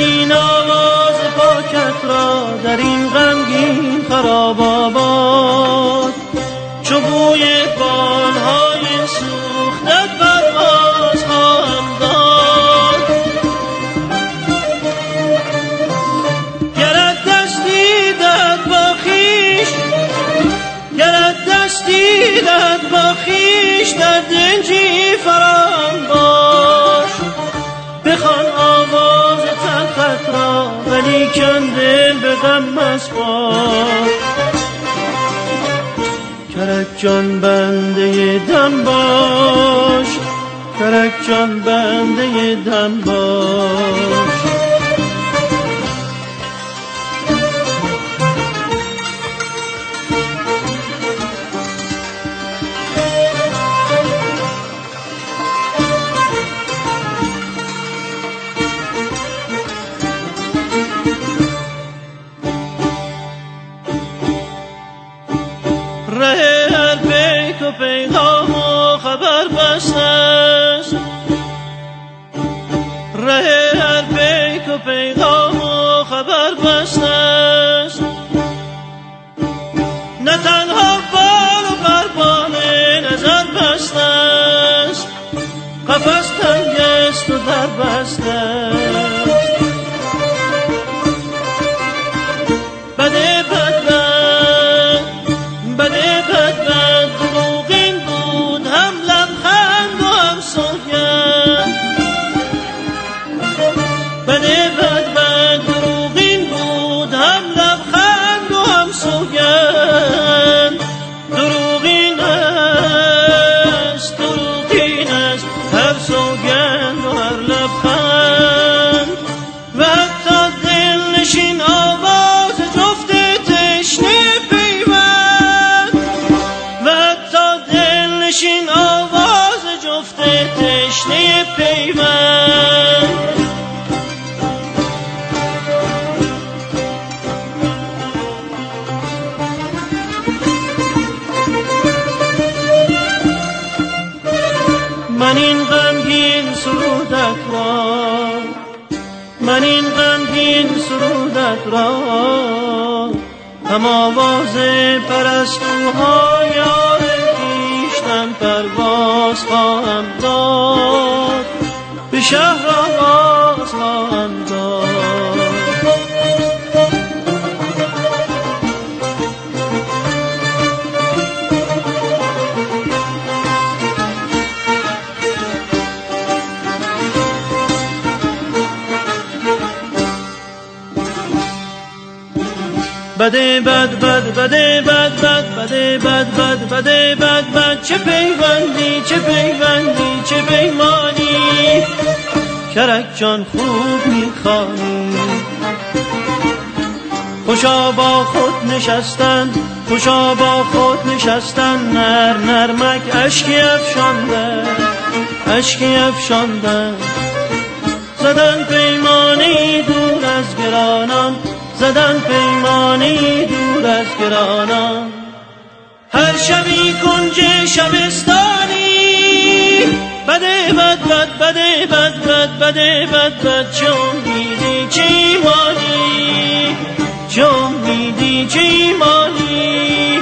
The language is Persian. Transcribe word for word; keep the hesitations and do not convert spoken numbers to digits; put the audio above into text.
این آواز پاکت را در این غمگین خراب آباد، چو بوی بالهای سوختت پرواز خواهم داد. گرت دستی دهد با خویش، گرت دستی دهد با خویش، در دنجی فراهم باش. بخوان آواز تلخت را ولیکن دل به غم مسپار. کرک جان بنده دم باش، کرک جان بنده دم باش. ره هر پیک و پیغام و خبر بسته است، ره هر پیک و پیغام و خبر بسته است. نه تنها بال و پروان نظر بسته است، قفس تنگ است و در بسته است. بده بد بده بد بد دروغین بود، هم لبخند و هم سوگند. دروغین است دروغین است هر سوگند و هر لبخند. و حتی دلنشین آواز جفت تشنه پیوند، و حتی دلنشین آواز جفت تشنه پیوند. من این غمگین سرودت را، من این غمگین سرودت را، هم آواز پرستوها یار خویشتن پرواز خواهم داد، به شهر آواز خواهم داد. بده بد بد بده بد بد بده بد بد بده بد بد، چه پیوندی چه پیوندی چه پیمانی، کرک جان خوب میخوانی. خوشا با خود نشستن، خوشا با خود نشستن، نر نرمک اشکی افشاندن، اشکی افشاندن. زدن پیمانی دور از گرانان، زدن پیمانی دور از گرانان. هر شبی کنج شبستانی، بده بد بد بده بد بد بده بد بد، چه امیدی چه ایمانی، چه امیدی چه ایمانی.